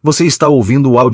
Você está ouvindo o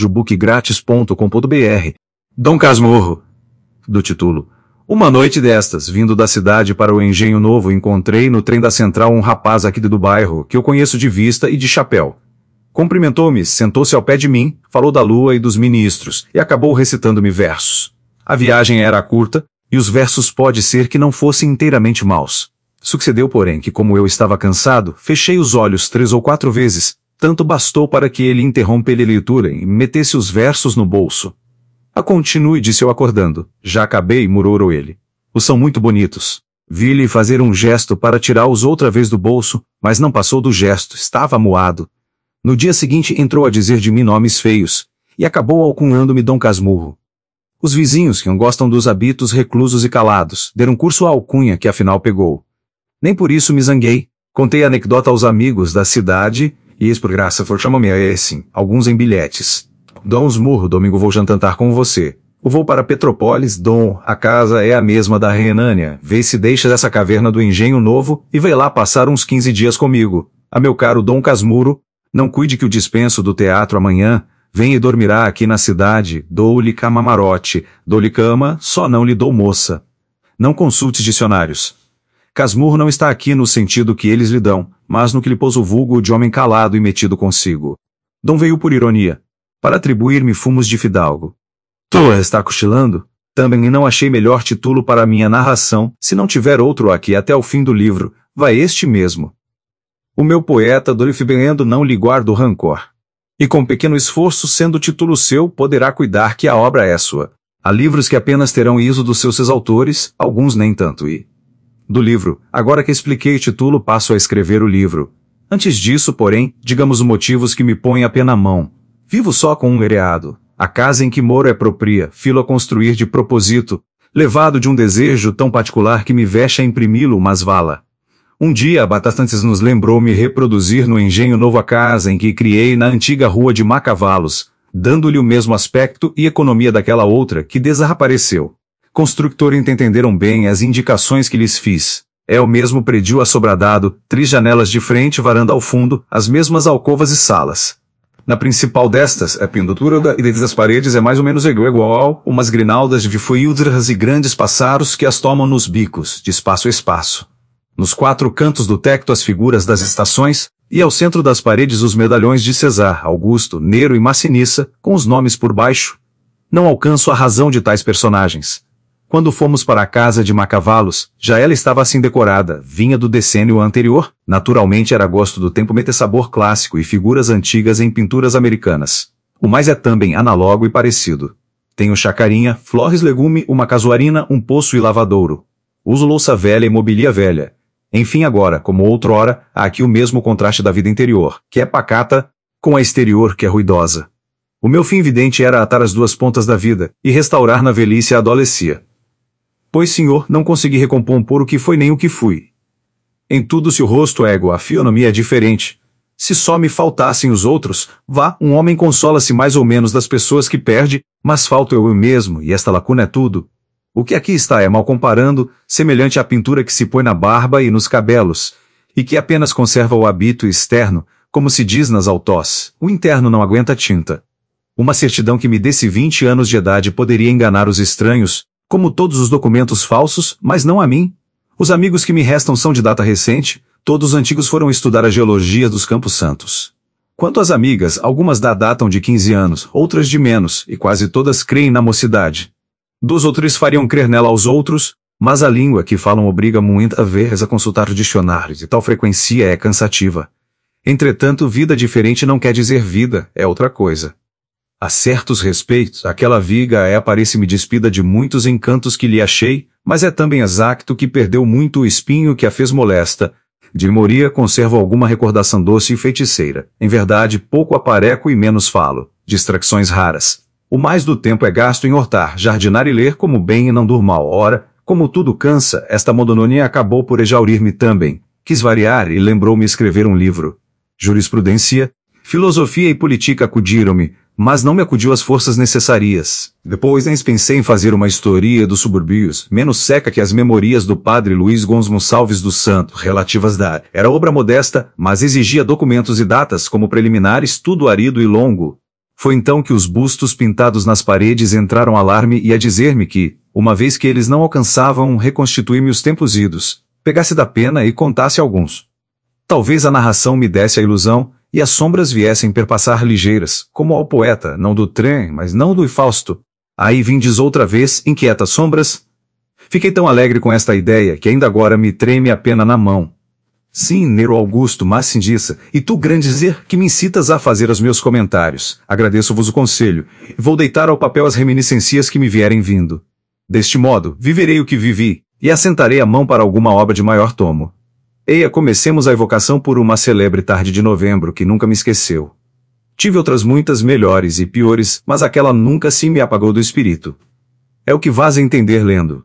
audiobookgratis.com.br. Dom Casmurro. Do título. Uma noite destas, vindo da cidade para o Engenho Novo, encontrei no trem da Central um rapaz aqui do bairro, que eu conheço de vista e de chapéu. Cumprimentou-me, sentou-se ao pé de mim, falou da lua e dos ministros, e acabou recitando-me versos. A viagem era curta, e os versos pode ser que não fossem inteiramente maus. Sucedeu, porém, que como eu estava cansado, fechei os olhos 3 ou 4 vezes, tanto bastou para que ele interrompesse a leitura e metesse os versos no bolso. Continue, disse eu acordando. Já acabei, murmurou ele. Os são muito bonitos. Vi-lhe fazer um gesto para tirá-os outra vez do bolso, mas não passou do gesto, estava amuado. No dia seguinte entrou a dizer de mim nomes feios, e acabou alcunhando-me Dom Casmurro. Os vizinhos, que não gostam dos habitos reclusos e calados, deram curso à alcunha que afinal pegou. Nem por isso me zanguei. Contei a anedota aos amigos da cidade, e eis por graça for chamam-me a esse, alguns em bilhetes. Dom Osmurro, domingo vou jantar com você. O vou para Petrópolis, Dom, a casa é a mesma da Renânia. Vê se deixa dessa caverna do Engenho Novo, e vai lá passar uns 15 dias comigo. A meu caro Dom Casmurro, não cuide que o dispenso do teatro amanhã, vem e dormirá aqui na cidade, dou-lhe camarote, dou-lhe cama, só não lhe dou moça. Não consulte dicionários. Casmurro não está aqui no sentido que eles lhe dão, mas no que lhe pôs o vulgo de homem calado e metido consigo. Dom veio por ironia, para atribuir-me fumos de fidalgo. Tu está cochilando? Também não achei melhor título para minha narração, se não tiver outro aqui até o fim do livro, vai este mesmo. O meu poeta Dorifibendo não lhe guardo rancor. E com pequeno esforço, sendo título seu, poderá cuidar que a obra é sua. Há livros que apenas terão iso dos seus autores, alguns nem tanto e... Do livro, agora que expliquei o título passo a escrever o livro. Antes disso, porém, digamos os motivos que me põem a pé na mão. Vivo só com um hereado. A casa em que moro é própria, filo a construir de propósito, levado de um desejo tão particular que me vexa a imprimi-lo, mas vala. Um dia a Batatantes nos lembrou-me reproduzir no Engenho Novo a casa em que criei na antiga rua de Macavalos, dando-lhe o mesmo aspecto e economia daquela outra que desapareceu. Construtores entenderam bem as indicações que lhes fiz. É o mesmo prédio assobradado, 3 janelas de frente, varanda ao fundo, as mesmas alcovas e salas. Na principal destas, a pintura das paredes é mais ou menos igual, umas grinaldas de foildras e grandes pássaros que as tomam nos bicos, de espaço a espaço. Nos 4 cantos do teto as figuras das estações, e ao centro das paredes os medalhões de Cesar, Augusto, Nero e Massinissa, com os nomes por baixo. Não alcanço a razão de tais personagens. Quando fomos para a casa de Macavalos, já ela estava assim decorada, vinha do decênio anterior, naturalmente era gosto do tempo meter sabor clássico e figuras antigas em pinturas americanas. O mais é também análogo e parecido. Tenho chacarinha, flores legume, uma casuarina, um poço e lavadouro. Uso louça velha e mobília velha. Enfim agora, como outrora, há aqui o mesmo contraste da vida interior, que é pacata, com a exterior, que é ruidosa. O meu fim evidente era atar as 2 pontas da vida, e restaurar na velhice a adolescia. Pois, senhor, não consegui recompor o que foi nem o que fui. Em tudo se o rosto é igual, a fisionomia é diferente. Se só me faltassem os outros, vá, um homem consola-se mais ou menos das pessoas que perde, mas falto eu mesmo, e esta lacuna é tudo. O que aqui está é, mal comparando, semelhante à pintura que se põe na barba e nos cabelos, e que apenas conserva o hábito externo, como se diz nas autós, o interno não aguenta tinta. Uma certidão que me desse 20 anos de idade poderia enganar os estranhos, como todos os documentos falsos, mas não a mim. Os amigos que me restam são de data recente, todos os antigos foram estudar a geologia dos Campos Santos. Quanto às amigas, algumas datam de 15 anos, outras de menos, e quase todas creem na mocidade. 2 ou 3 fariam crer nela aos outros, mas a língua que falam obriga muitas vezes a consultar os dicionários, e tal frequência é cansativa. Entretanto, vida diferente não quer dizer vida, é outra coisa. A certos respeitos, aquela viga parece-me despida de muitos encantos que lhe achei, mas é também exato que perdeu muito o espinho que a fez molesta. De Moria conservo alguma recordação doce e feiticeira. Em verdade, pouco apareco e menos falo. Distrações raras. O mais do tempo é gasto em hortar, jardinar e ler como bem e não durmal. Ora, como tudo cansa, esta monotonia acabou por exaurir-me também. Quis variar e lembrou-me escrever um livro. Jurisprudência, Filosofia e política acudiram-me, mas não me acudiu as forças necessárias. Depois pensei em fazer uma história dos subúrbios, menos seca que as memorias do padre Luiz Gonçalves dos Santos, relativas da... Era obra modesta, mas exigia documentos e datas como preliminares, tudo árido e longo. Foi então que os bustos pintados nas paredes entraram alarme e a dizer-me que, uma vez que eles não alcançavam reconstituir-me os tempos idos, pegasse da pena e contasse alguns. Talvez a narração me desse a ilusão, e as sombras viessem perpassar ligeiras, como ao poeta, não do trem, mas não do Fausto. Aí vindes outra vez, inquietas sombras? Fiquei tão alegre com esta ideia, que ainda agora me treme a pena na mão. Sim, Nero Augusto, mas sim disse, e tu, grande dizer, que me incitas a fazer os meus comentários. Agradeço-vos o conselho, e vou deitar ao papel as reminiscências que me vierem vindo. Deste modo, viverei o que vivi, e assentarei a mão para alguma obra de maior tomo. Eia, comecemos a evocação por uma celebre tarde de novembro que nunca me esqueceu. Tive outras muitas melhores e piores, mas aquela nunca se me apagou do espírito. É o que vás entender lendo.